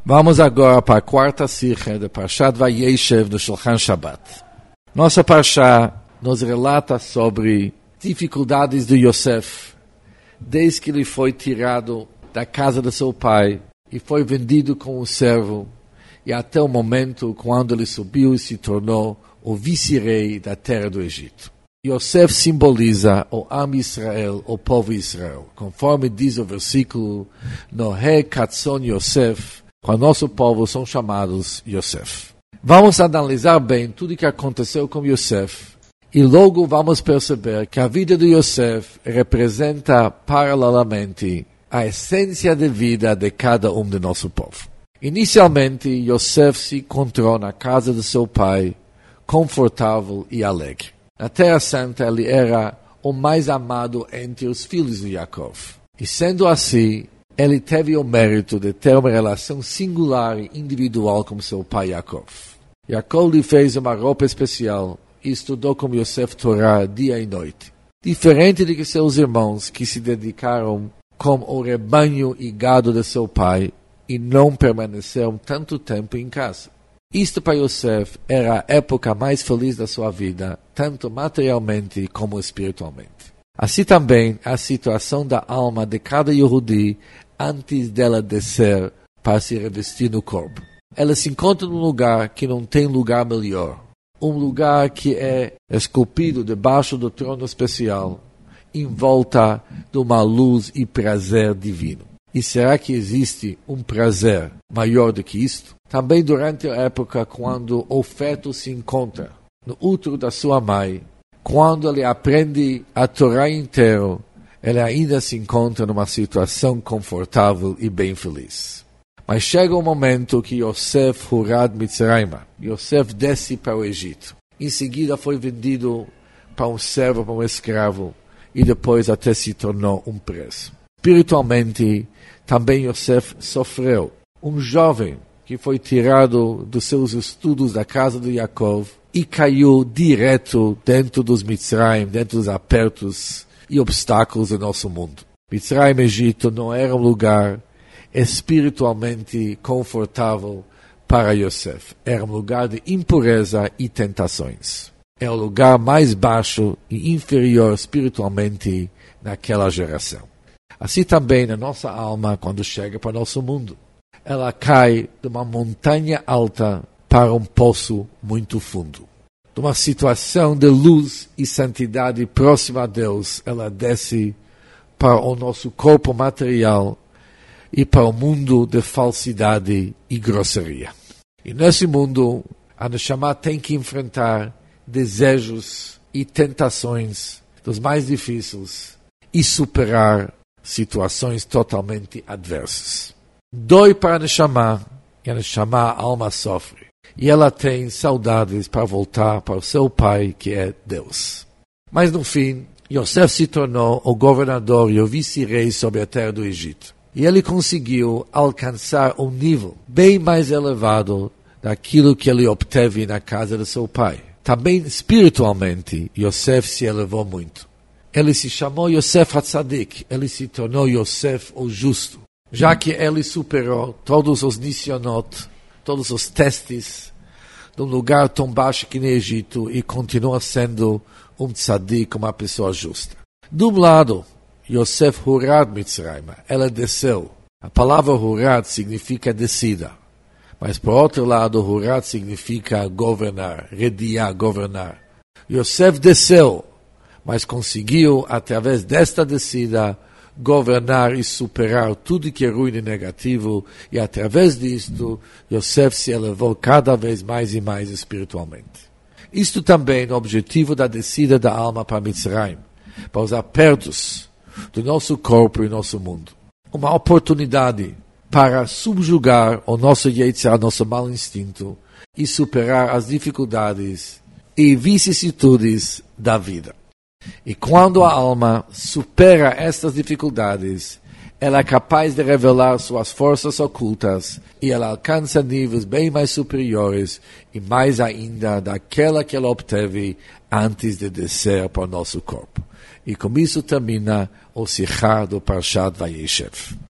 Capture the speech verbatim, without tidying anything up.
Vamos agora para a quarta sikha de Parshat Vayeshev do Shulchan Shabbat. Nossa Parshá nos relata sobre dificuldades de Yosef, desde que ele foi tirado da casa de seu pai e foi vendido como servo, e até o momento quando ele subiu e se tornou o vice-rei da terra do Egito. Yosef simboliza o Am Israel, o povo Israel. Conforme diz o versículo, Nohe Katzon Yosef, quando nosso povo são chamados Yosef. Vamos analisar bem tudo o que aconteceu com Yosef e logo vamos perceber que a vida de Yosef representa paralelamente a essência de vida de cada um de nosso povo. Inicialmente, Yosef se encontrou na casa de seu pai, confortável e alegre. Na Terra Santa, ele era o mais amado entre os filhos de Jacob. E sendo assim, ele teve o mérito de ter uma relação singular e individual com seu pai Jacob. Jacob lhe fez uma roupa especial e estudou com Yosef Torá dia e noite. Diferente de que seus irmãos que se dedicaram com o rebanho e gado de seu pai e não permaneceram tanto tempo em casa. Isto para Yosef era a época mais feliz da sua vida, tanto materialmente como espiritualmente. Assim também a situação da alma de cada Yehudi antes dela descer para se revestir no corpo. Ela se encontra num lugar que não tem lugar melhor. Um lugar que é esculpido debaixo do trono especial, em volta de uma luz e prazer divino. E será que existe um prazer maior do que isto? Também durante a época quando o feto se encontra no útero da sua mãe, quando ele aprende a Torá inteiro, ele ainda se encontra numa situação confortável e bem feliz. Mas chega um momento que Yosef Hurad Mitzrayma, Yosef desce para o Egito. Em seguida foi vendido para um servo, para um escravo, e depois até se tornou um preso. Espiritualmente, também Yosef sofreu. Um jovem que foi tirado dos seus estudos da casa de Jacob e caiu direto dentro dos Mitzrayim, dentro dos apertos e obstáculos do nosso mundo. Mitzrayim, Egito, não era um lugar espiritualmente confortável para Yosef. Era um lugar de impureza e tentações. É o lugar mais baixo e inferior espiritualmente naquela geração. Assim também na nossa alma, quando chega para o nosso mundo. Ela cai de uma montanha alta para um poço muito fundo. De uma situação de luz e santidade próxima a Deus, ela desce para o nosso corpo material e para o mundo de falsidade e grosseria. E nesse mundo, a Neshama tem que enfrentar desejos e tentações dos mais difíceis e superar situações totalmente adversas. Dói para a Neshama, e a Neshama, a alma sofre. E ela tem saudades para voltar para o seu pai, que é Deus. Mas no fim, Yosef se tornou o governador e o vice-rei sobre a terra do Egito. E ele conseguiu alcançar um nível bem mais elevado daquilo que ele obteve na casa de seu pai. Também espiritualmente, Yosef se elevou muito. Ele se chamou Yosef HaTzadik, ele se tornou Yosef o justo, já que ele superou todos os nisionot, todos os testes, de um lugar tão baixo que no Egito, e continua sendo um tzadik, uma pessoa justa. De um lado, Yosef Hurad Mitzrayma, ela desceu. A palavra Hurad significa descida. Mas por outro lado, Hurad significa governar, rediar, governar. Yosef desceu, mas conseguiu, através desta descida, governar e superar tudo que é ruim e negativo, e através disto, Yosef se elevou cada vez mais e mais espiritualmente. Isto também é o objetivo da descida da alma para Mitzrayim, para os apertos do nosso corpo e nosso mundo. Uma oportunidade para subjugar o nosso Yetzirah, nosso mau instinto, e superar as dificuldades e vicissitudes da vida. E quando a alma supera estas dificuldades, ela é capaz de revelar suas forças ocultas e ela alcança níveis bem mais superiores e mais ainda daquela que ela obteve antes de descer para o nosso corpo. E com isso termina o Sichá do Parshat Vayeshev.